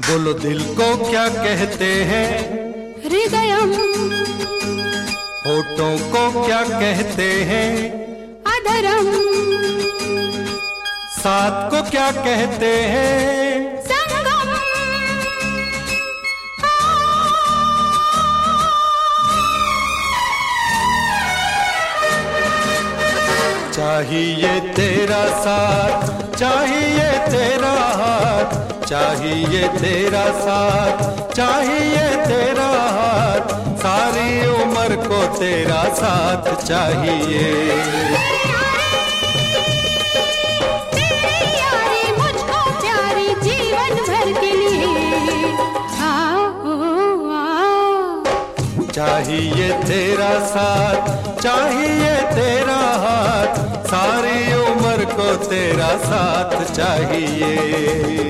बोलो दिल को क्या कहते हैं? हृदयम। होठों को क्या कहते हैं? अधरम। साथ को क्या कहते हैं? संगम। चाहिए तेरा साथ, चाहिए तेरा हाथ, चाहिए तेरा साथ, चाहिए तेरा हाथ, सारी उम्र को तेरा साथ चाहिए। तेरी यारी मुझको प्यारी जीवन भर के लिए। आओ आओ। चाहिए तेरा साथ, चाहिए तेरा हाथ, सारी उम्र को तेरा साथ चाहिए।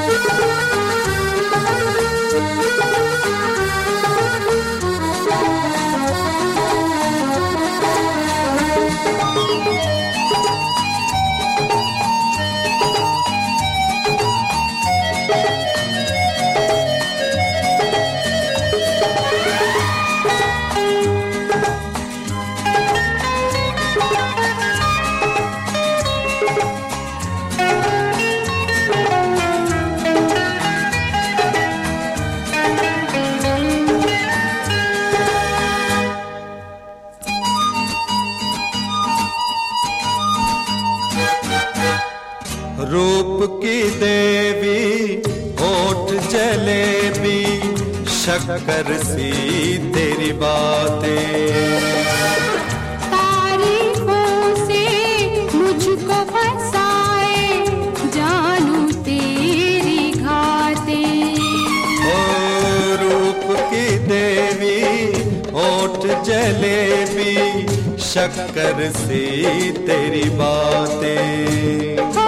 रूप की देवी होठ जलेबी, शक्कर सी तेरी बातें, तारीफों से मुझको फंसाए, जानू तेरी घातें। ओ रूप की देवी होठ जलेबी, शक्कर सी तेरी बातें।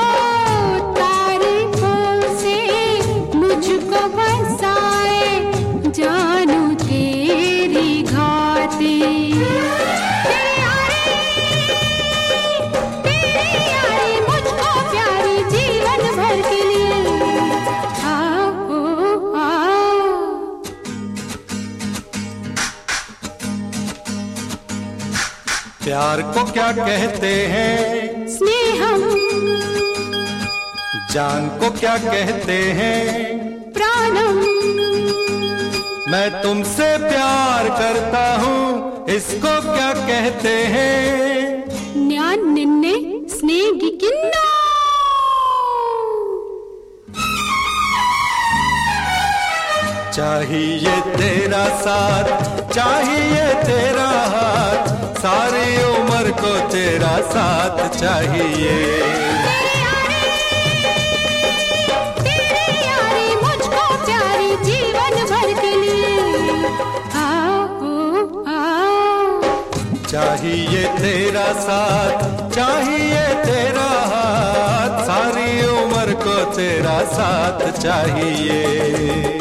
प्यार को क्या कहते हैं? स्नेहम। जान को क्या कहते हैं? प्राणम। मैं तुमसे प्यार करता हूँ, इसको क्या कहते हैं? न्यान निन्ने स्नेहिकिन्नो। चाहिए तेरा साथ, चाहिए तेरा हाथ, सारी उम्र को तेरा साथ चाहिए। तेरी यारी मुझको प्यारी जीवन भर के लिए। आओ आओ। चाहिए तेरा साथ, चाहिए तेरा हाथ, सारी उम्र को तेरा साथ चाहिए।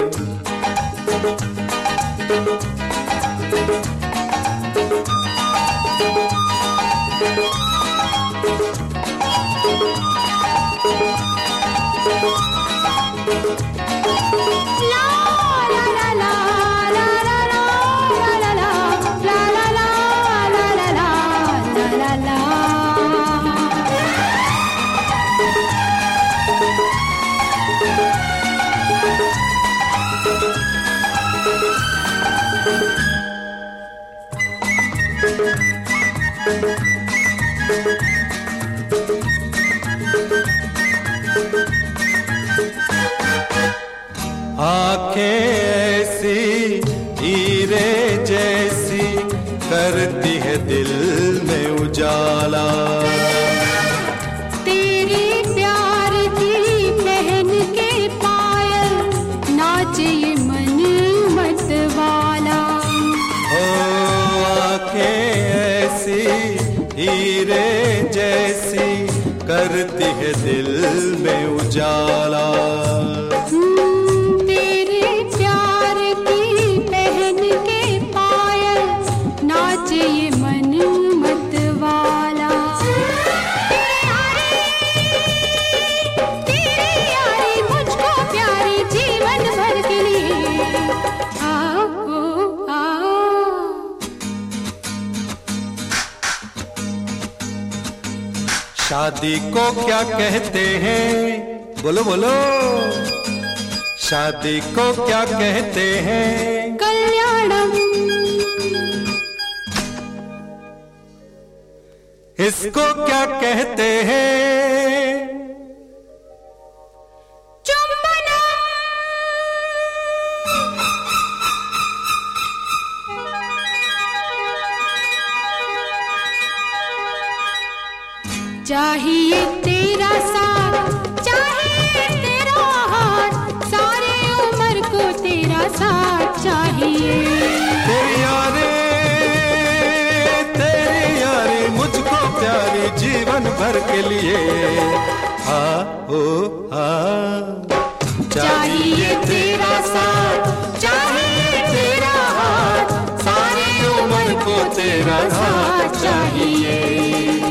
आंखें ऐसी हीरे जैसी, करती है दिल में उजाला, तेरे प्यार की पहन के पायल, नाचे ये मन मत वाला। ओ आंखें ऐसी हीरे जैसी, करती है दिल में उजाला, तेरे प्यार की पहन के पायल, नाचे ये मन मत वाला। तेरी यारी मुझको प्यारी जीवन शादी को क्या कहते हैं, बोलो बोलो, शादी को क्या कहते हैं? कल्याणम। इसको क्या कहते हैं? चुंबनम। चाहिए तेरा साथ, चाहिए तेरा हाथ, सारी उम्र को तेरा साथ चाहिए। तेरी यारी मुझको प्यारी जीवन भर के लिए। ओ चाहिए तेरा साथ, चाहिए तेरा हाथ, सारी उम्र को तेरा साथ चाहिए।